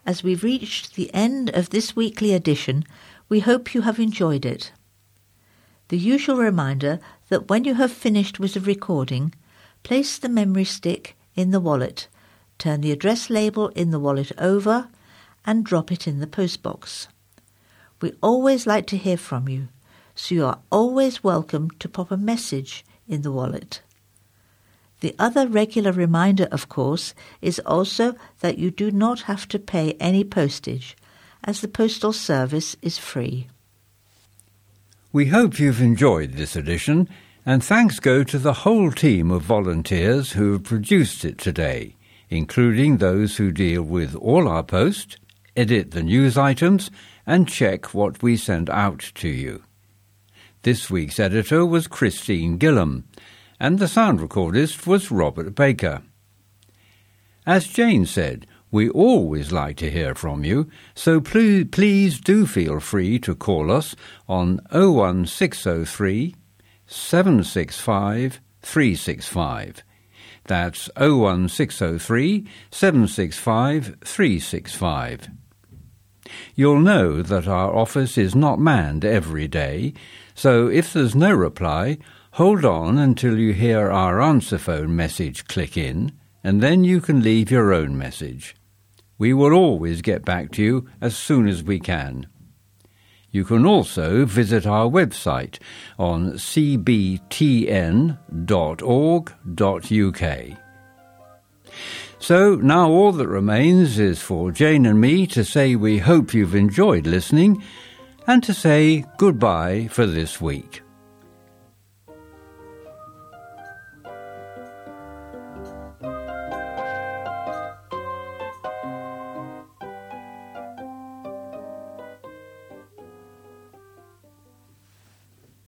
As we've reached the end of this weekly edition, we hope you have enjoyed it. The usual reminder that when you have finished with the recording, place the memory stick in the wallet, turn the address label in the wallet over, and drop it in the postbox. We always like to hear from you, so you are always welcome to pop a message in the wallet. The other regular reminder, of course, is also that you do not have to pay any postage, as the postal service is free. We hope you've enjoyed this edition, and thanks go to the whole team of volunteers who have produced it today, including those who deal with all our post, edit the news items, and check what we send out to you. This week's editor was Christine Gillam, and the sound recordist was Robert Baker. As Jane said, we always like to hear from you, so please do feel free to call us on 01603 765 365. That's 01603 765 365. You'll know that our office is not manned every day, so if there's no reply, hold on until you hear our answer phone message click in, and then you can leave your own message. We will always get back to you as soon as we can. You can also visit our website on cbtn.org.uk. So now all that remains is for Jane and me to say we hope you've enjoyed listening and to say goodbye for this week.